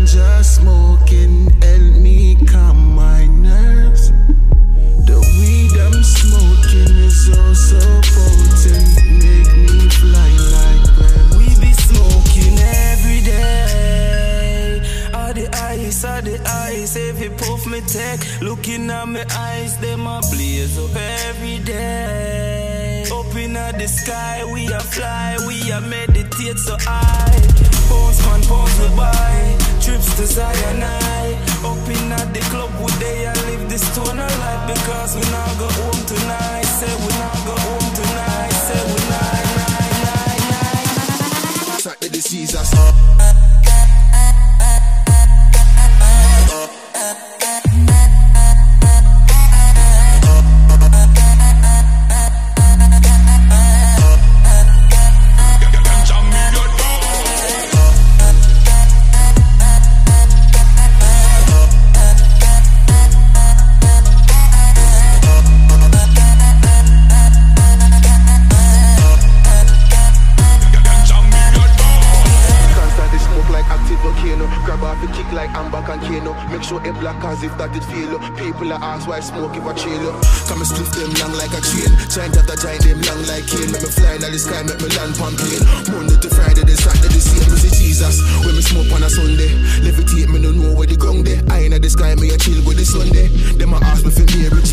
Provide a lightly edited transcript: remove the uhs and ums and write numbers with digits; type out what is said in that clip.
ganja smoking help me calm my nerves. The weed I'm smoking is also potent, make me fly like birds. We be smoking every day. All the ice, if you puff me tech. Looking at my eyes, them a blaze up every day. Up in the sky, we a fly, we a meditate so high. Pounds man, pounds we buy, trips to Zion I. Up in the club, we day I live this stoner life. Because we not go home tonight, say we not go home tonight, say we night. Track the diseases. Grab off the kick like I'm back and Kano. Make sure it black as if that it feel. People are ask why I smoke if I chill. Come and split them long like a chain. Giant after giant them long like cane. Make me fly in the sky, make me land on plane. Monday to Friday, then Saturday the same. Me see Jesus when me smoke on a Sunday. Levitate me no know where the gong there. I in the sky, me a chill with the Sunday. Them a ask me for me rich